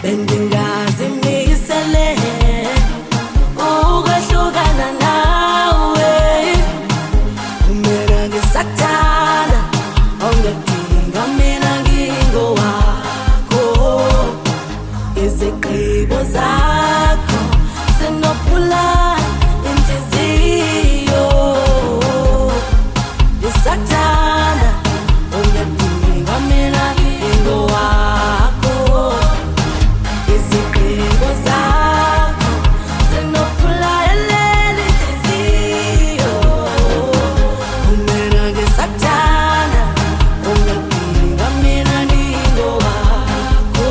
Bendingazi misele ukwehlukana nawe Umena ngisakuthanda Ongedinga mina ngingowakho Izigqibo zakho Zinophula inhliziyo Ngisakuthanda Ongedinga mina ngingowakho Izigqibo zakho Zinophula inhliziyo Umena ngisakuthanda Ongedinga mina ngingowakho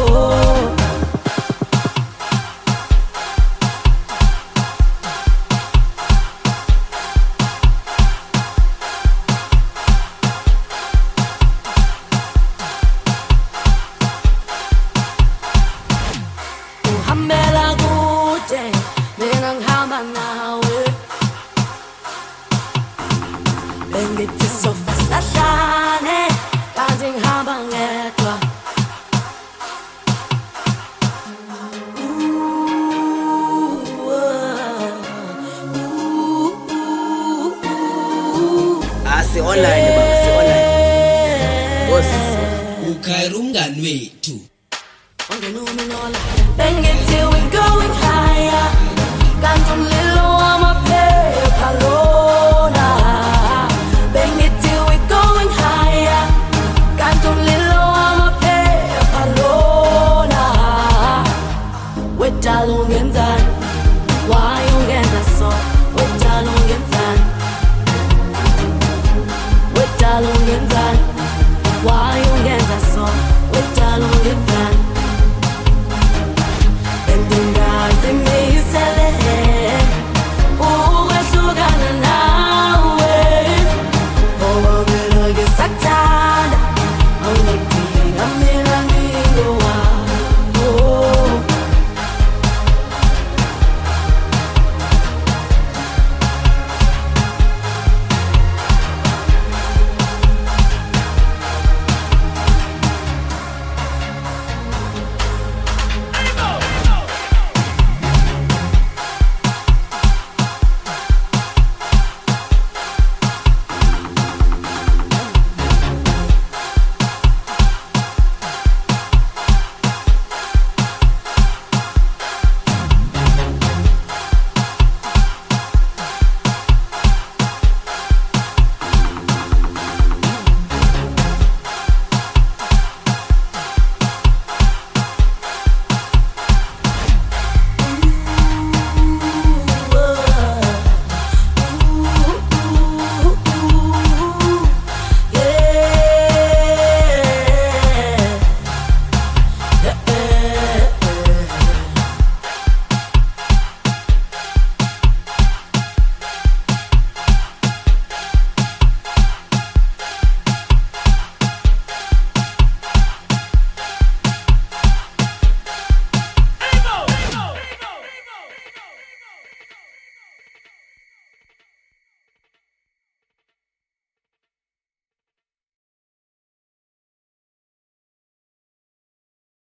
Uhambela kude mina ngihamba nawe Bengithi sofa sahlane kanti ngihamba ngedwa Si online baba, si online. Boss, ukhayira umngani wethu. Bengithi we going higher kanti umlilo wamaphepha lona Bengithi we going higher kanti umlilo wamaphepha lona Wedala ungenza